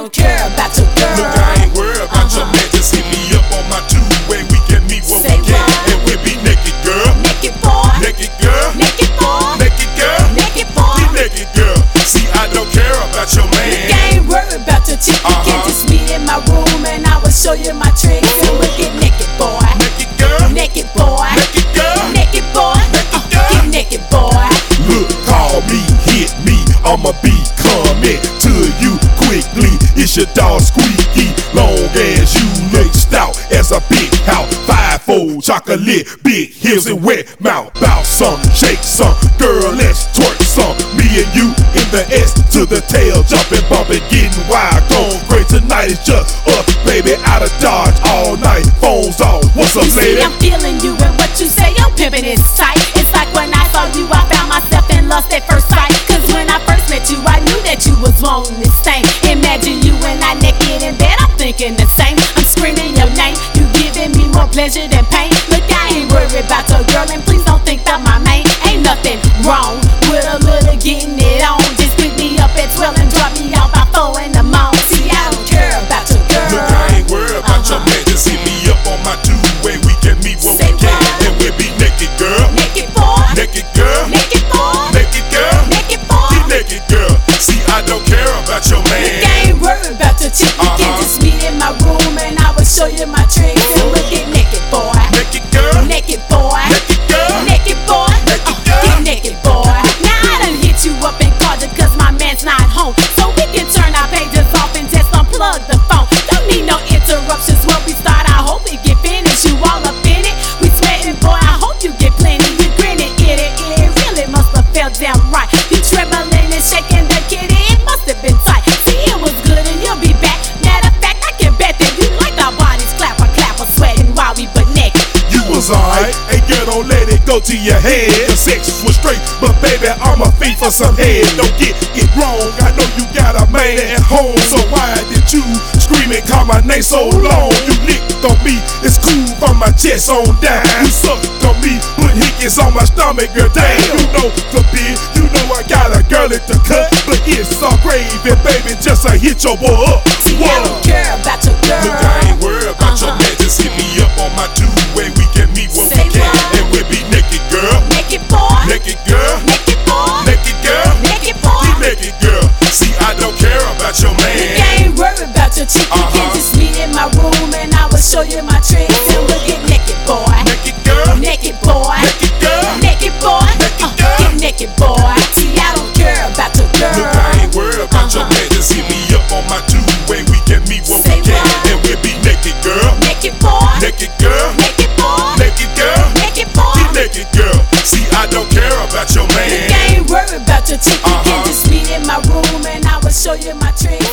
don't care about your girl. Look, I ain't worried about your man. Just hit me up on my two-way. We can meet where we can, and we'll be naked, girl. Naked boy. Naked girl. Naked boy. Naked girl. Naked boy. Be naked, girl. See, I don't care about your man. Look, I ain't worried about your chick. You can just meet in my room and I will show you my tricks. And we'll get naked, boy. Naked girl. Naked boy. Naked girl. Naked boy. Naked girl. Get naked, boy. Look, call me, hit me, I'ma be coming to you quickly. It's your dog Squeaky, long as you look stout as a big house. 5-fold chocolate, big hips and wet mouth. Bounce some, shake some, girl, let's twerk some. Me and you in the S to the tail, jumping, bumping, getting wild, going great. Tonight is just us, baby, out of Dodge all night. Phones off, what's up, lady? See, I'm feeling you and what you say, your pimpin' is tight. It's like when I saw you, I found myself in lust at first sight. Cause when I first met you, I knew that you was wanting this thing. Imagine you and I naked in bed, I'm thinking the same. I'm screaming your name, you giving me more pleasure than pain. Look, I ain't worried about your girl, and please don't think that my man. Ain't nothing wrong with a little getting it on. Just pick me up at 12 and drop me out by 4 in the morning. See, I don't care about your girl. Look, I ain't worried about your man. Just hit me up on my two-way. We can meet where we can, and we'll be naked, girl. Naked boy. Naked girl. Naked boy. Naked girl. Naked boy. Be naked, girl. See, I don't care about your man. Look, I ain't worried about your chick. You can just meet in my room and I will show you my tricks. And we'll get naked, boy. Naked girl. Naked boy. Naked girl. Naked boy. Naked girl. Get naked, boy. Now I done hit you up and called you cause my man's not home. So we can turn our pages off and just unplug the phone. Don't need no interruptions when we start. I hope we get finished. You all up in it. We sweating, boy. I hope you get plenty. You grinning, it really must have felt damn right. You trembling and shaking the kitty. It must have been tight. See, it was good and you'll be back. Matter of fact, I can bet that you like our bodies clapper, sweating while we butt naked. You was alright, and girl, don't let it go to your head. The sex was straight, but baby, I'm a fiend for some head. Don't get it wrong, I know you got a man at home. So why did you scream and call my name so long? You licked on me, it's cool from my chest on down. You sucked on me, put hickeys on my stomach, girl, damn. You know the beer, you know I got a girl at the cut, but it's all gravy, baby, just I hit your boy up. See, I don't care about your girl. Look, I ain't worried about your man. Just hit me up on my two-way. We can meet where we can, and we'll be naked, girl. Naked boy. Naked girl. Naked boy. Naked girl. Naked boy. Be naked, girl. See, I don't care about your man. Look, I ain't worried about your chick. You can just meet in my room and I will show you my tricks. And we'll get naked, boy. Naked girl. Naked boy. Naked girl. Naked boy. Naked girl. Get naked, boy. See, I don't care about your girl. Look, I ain't worried about your man. Just hit me up on my two-way. We can meet where we can, and we'll be naked, girl. Naked boy. Naked girl. Naked boy. Naked girl. Naked boy. Be naked, girl. See, I don't care about your man. Look, I ain't worried about your chick. You can just meet in my room and I will show you my tricks.